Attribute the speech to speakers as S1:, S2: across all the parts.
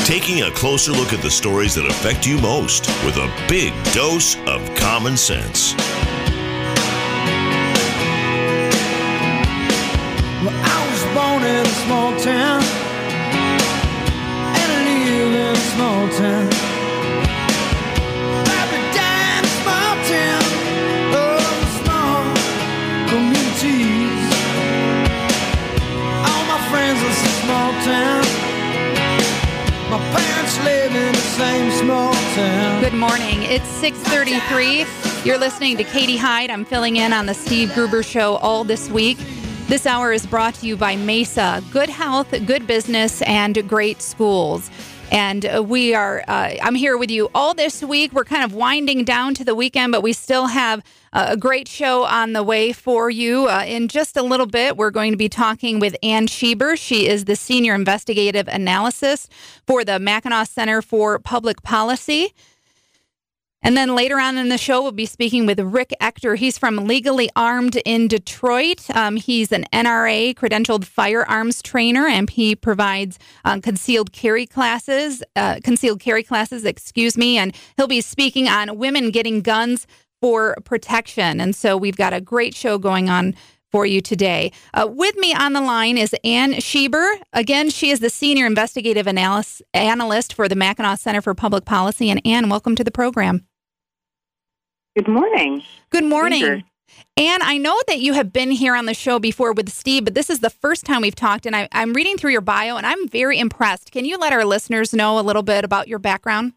S1: Taking a closer look at the stories that affect you most with a big dose of common sense.
S2: Well, I was born in a small town, and I live in a small town. Every day in a small town, oh, small communities. All my friends live in a small town. My parents live in the same small town.
S3: Good morning. It's 6:33. You're listening to Katie Hyde. I'm filling in on the Steve Gruber Show all this week. This hour is brought to you by Mesa. Good health, good business, and great schools. And I'm here with you all this week. We're kind of winding down to the weekend, but we still have a great show on the way for you. In just a little bit, we're going to be talking with Ann Schieber. She is the Senior Investigative Analyst for the Mackinac Center for Public Policy. And then later on in the show, we'll be speaking with Rick Ector. He's from Legally Armed in Detroit. He's an NRA credentialed firearms trainer, and he provides concealed carry classes, and he'll be speaking on women getting guns for protection. And so we've got a great show going on for you today. With me on the line is Ann Schieber. Again, she is the Senior Investigative Analyst for the Mackinac Center for Public Policy. And Ann, welcome to the program.
S4: Good morning.
S3: Good morning.
S4: Peter.
S3: Ann, I know that you have been here on the show before with Steve, but this is the first time we've talked, and I'm reading through your bio, and I'm very impressed. Can you let our listeners know a little bit about your background?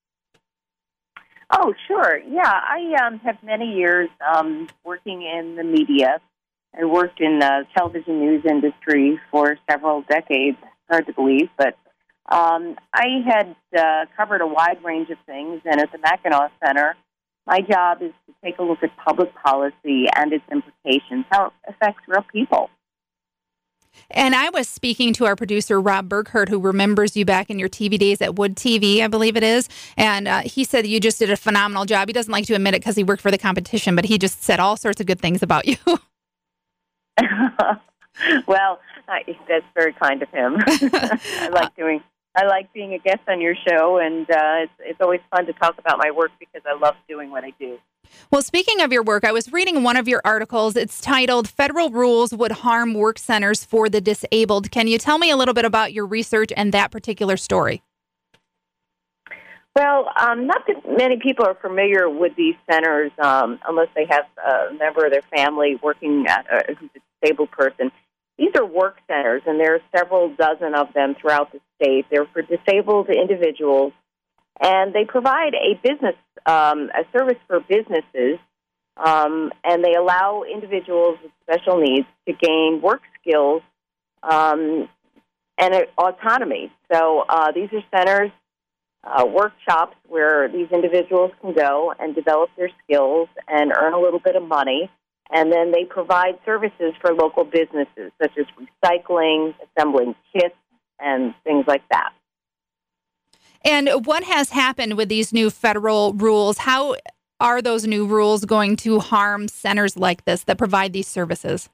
S4: Oh, sure. Yeah, I have many years working in the media. I worked in the television news industry for several decades. Hard to believe, but I had covered a wide range of things, and at the Mackinac Center, my job is to take a look at public policy and its implications, how it affects real people.
S3: And I was speaking to our producer, Rob Burkhardt, who remembers you back in your TV days at Wood TV, I believe it is. And he said you just did a phenomenal job. He doesn't like to admit it because he worked for the competition, but he just said all sorts of good things about you.
S4: Well, that's very kind of him. I like being a guest on your show, and it's always fun to talk about my work because I love doing what I do.
S3: Well, speaking of your work, I was reading one of your articles. It's titled, Federal Rules Would Harm Work Centers for the Disabled. Can you tell me a little bit about your research and that particular story?
S4: Well, not that many people are familiar with these centers unless they have a member of their family working at a disabled person. These are work centers, and there are several dozen of them throughout the state. They're for disabled individuals, and they provide a service for businesses, and they allow individuals with special needs to gain work skills and autonomy. So these are centers, workshops where these individuals can go and develop their skills and earn a little bit of money. And then they provide services for local businesses, such as recycling, assembling kits, and things like that.
S3: And what has happened with these new federal rules? How are those new rules going to harm centers like this that provide these services?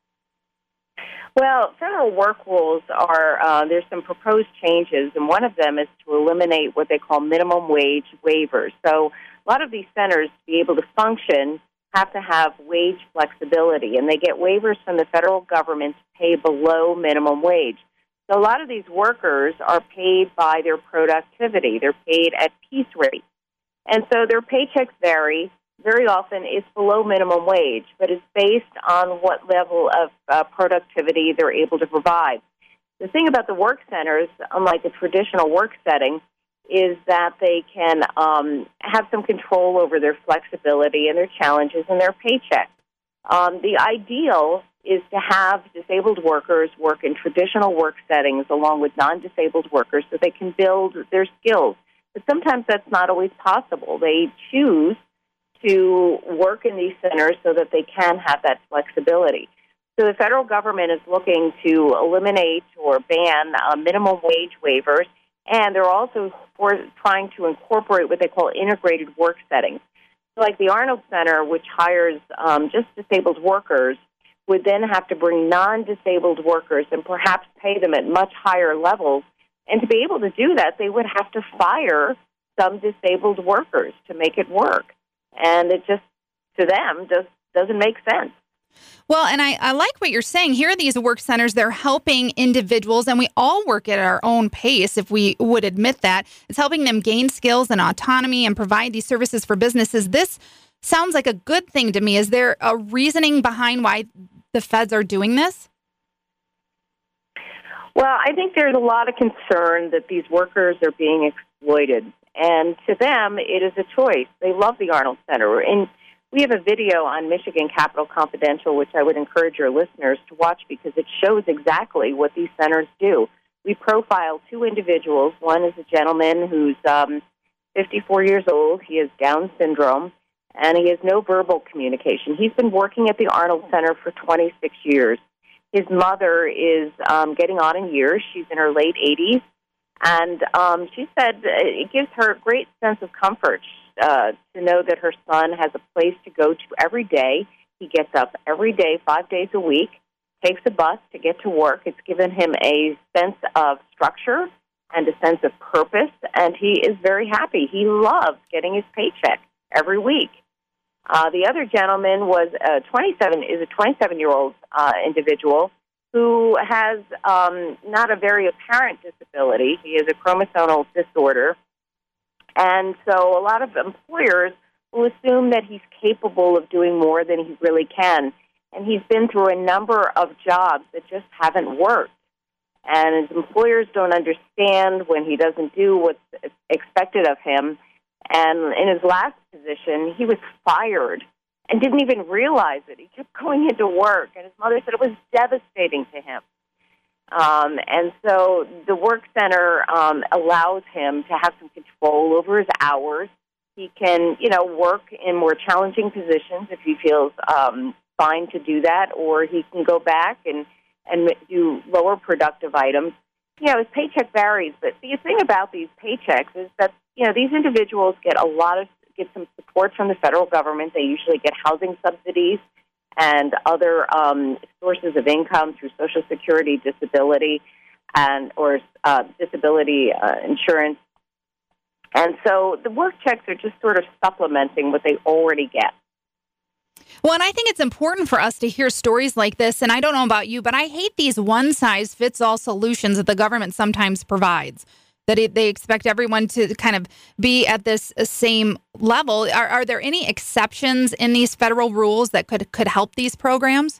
S4: Well, federal work rules there's some proposed changes, and one of them is to eliminate what they call minimum wage waivers. So a lot of these centers, to be able to function, have to have wage flexibility, and they get waivers from the federal government to pay below minimum wage. So a lot of these workers are paid by their productivity. They're paid at piece rate. And so their paychecks vary. Very often it's below minimum wage, but it's based on what level of productivity they're able to provide. The thing about the work centers, unlike a traditional work setting, is that they can have some control over their flexibility and their challenges and their paycheck. The ideal is to have disabled workers work in traditional work settings along with non-disabled workers so they can build their skills. But sometimes that's not always possible. They choose to work in these centers so that they can have that flexibility. So the federal government is looking to eliminate or ban minimum wage waivers, and they're also trying to incorporate what they call integrated work settings. So like the Arnold Center, which hires just disabled workers, would then have to bring non-disabled workers and perhaps pay them at much higher levels And to be able to do that, they would have to fire some disabled workers to make it work. And it just, to them, just doesn't make sense.
S3: Well, and I like what you're saying. Here are these work centers. They're helping individuals, and we all work at our own pace, if we would admit that. It's helping them gain skills and autonomy and provide these services for businesses. This sounds like a good thing to me. Is there a reasoning behind why the feds are doing this?
S4: Well, I think there's a lot of concern that these workers are being exploited. And to them, it is a choice. They love the Arnold Center. And we have a video on Michigan Capitol Confidential, which I would encourage your listeners to watch because it shows exactly what these centers do. We profile two individuals. One is a gentleman who's 54 years old. He has Down syndrome, and he has no verbal communication. He's been working at the Arnold Center for 26 years. His mother is getting on in years. She's in her late 80s, and she said it gives her a great sense of comfort to know that her son has a place to go to every day. He gets up every day, 5 days a week, takes a bus to get to work. It's given him a sense of structure and a sense of purpose, and he is very happy. He loves getting his paycheck every week. The other gentleman was a 27-year-old individual who has not a very apparent disability. He has a chromosomal disorder. And so a lot of employers will assume that he's capable of doing more than he really can. And he's been through a number of jobs that just haven't worked. And his employers don't understand when he doesn't do what's expected of him. And in his last position, he was fired and didn't even realize it. He kept going into work, and his mother said it was devastating to him. And so the work center allows him to have some control over his hours. He can, work in more challenging positions if he feels fine to do that, or he can go back and do lower productive items. His paycheck varies, but the thing about these paychecks is that, these individuals get some support from the federal government. They usually get housing subsidies and other sources of income through Social Security, disability, or disability insurance. And so the work checks are just sort of supplementing what they already get.
S3: Well, and I think it's important for us to hear stories like this, and I don't know about you, but I hate these one-size-fits-all solutions that the government sometimes provides, that they expect everyone to kind of be at this same level. Are there any exceptions in these federal rules that could help these programs?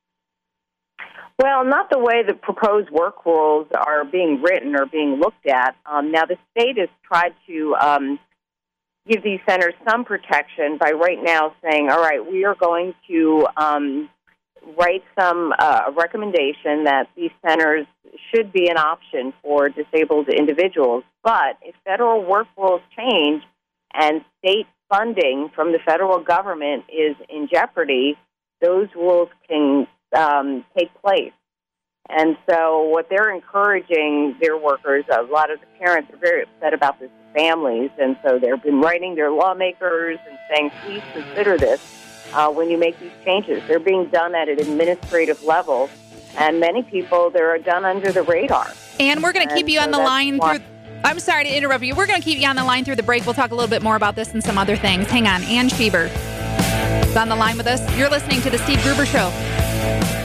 S4: Well, not the way the proposed work rules are being written or being looked at. Now, the state has tried to give these centers some protection by right now saying, all right, we are going to write some recommendation that these centers should be an option for disabled individuals. But if federal work rules change and state funding from the federal government is in jeopardy, those rules can take place. And so what they're encouraging their workers, a lot of the parents are very upset about this families, and so they've been writing their lawmakers and saying, please consider this when you make these changes. They're being done at an administrative level, and many people, they're done under the radar.
S3: And we're going to keep you on the line through... I'm sorry to interrupt you. We're going to keep you on the line through the break. We'll talk a little bit more about this and some other things. Hang on. Ann Schieber is on the line with us. You're listening to The Steve Gruber Show.